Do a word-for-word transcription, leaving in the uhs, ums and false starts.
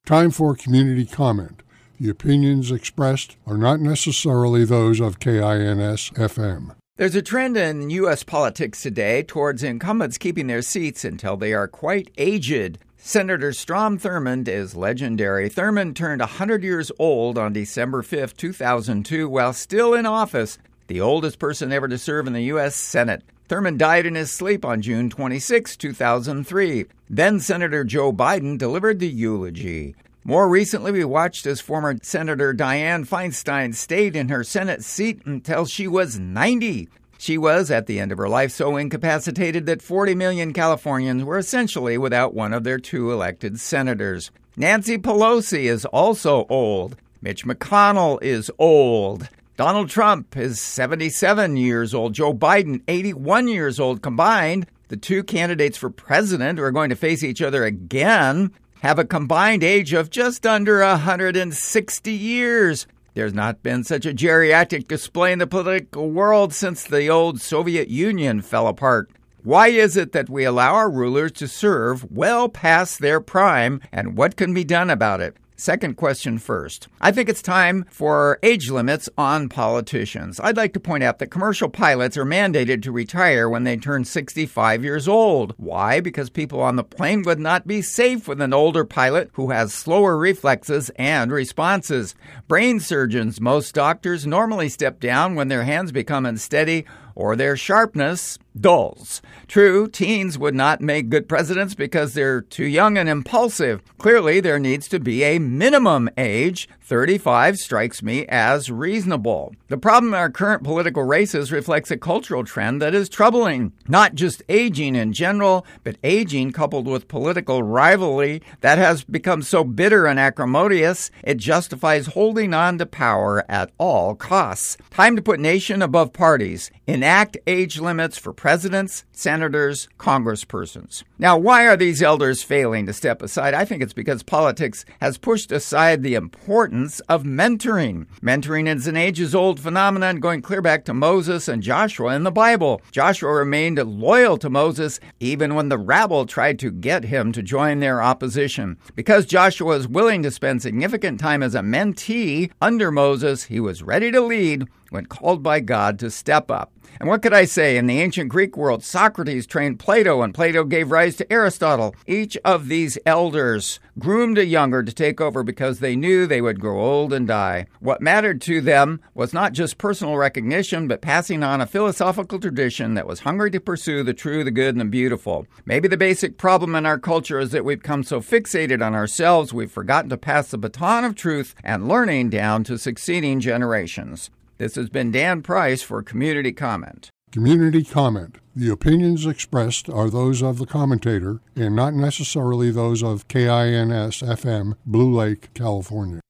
Time for community comment. The opinions expressed are not necessarily those of K I N S F M. There's a trend in U S politics today towards incumbents keeping their seats until they are quite aged. Senator Strom Thurmond is legendary. Thurmond turned one hundred years old on December fifth, two thousand two, while still in office, the oldest person ever to serve in the U S Senate. Thurmond died in his sleep on June twenty-sixth, two thousand three. Then Senator Joe Biden delivered the eulogy. More recently, we watched as former Senator Dianne Feinstein stayed in her Senate seat until she was ninety. She was, at the end of her life, so incapacitated that forty million Californians were essentially without one of their two elected senators. Nancy Pelosi is also old. Mitch McConnell is old. Donald Trump is seventy-seven years old. Joe Biden, eighty-one years old combined. The two candidates for president who are going to face each other again have a combined age of just under one hundred sixty years. There's not been such a geriatric display in the political world since the old Soviet Union fell apart. Why is it that we allow our rulers to serve well past their prime, and what can be done about it? Second question first. I think it's time for age limits on politicians. I'd like to point out that commercial pilots are mandated to retire when they turn sixty-five years old. Why? Because people on the plane would not be safe with an older pilot who has slower reflexes and responses. Brain surgeons, most doctors, normally step down when their hands become unsteady or their sharpness dulls. True, teens would not make good presidents because they're too young and impulsive. Clearly, there needs to be a minimum age. thirty-five strikes me as reasonable. The problem in our current political races reflects a cultural trend that is troubling. Not just aging in general, but aging coupled with political rivalry that has become so bitter and acrimonious, it justifies holding on to power at all costs. Time to put nation above parties. Enact age limits for presidents, senators, congresspersons. Now, why are these elders failing to step aside? I think it's because politics has pushed aside the importance of mentoring. Mentoring is an ages-old phenomenon going clear back to Moses and Joshua in the Bible. Joshua remained loyal to Moses even when the rabble tried to get him to join their opposition. Because Joshua was willing to spend significant time as a mentee under Moses, he was ready to lead when called by God to step up. And what could I say? In the ancient Greek world, Socrates trained Plato, and Plato gave rise to Aristotle. Each of these elders groomed a younger to take over because they knew they would grow old and die. What mattered to them was not just personal recognition, but passing on a philosophical tradition that was hungry to pursue the true, the good, and the beautiful. Maybe the basic problem in our culture is that we've become so fixated on ourselves, we've forgotten to pass the baton of truth and learning down to succeeding generations. This has been Dan Price for Community Comment. Community comment. The opinions expressed are those of the commentator and not necessarily those of K I N S F M, Blue Lake, California.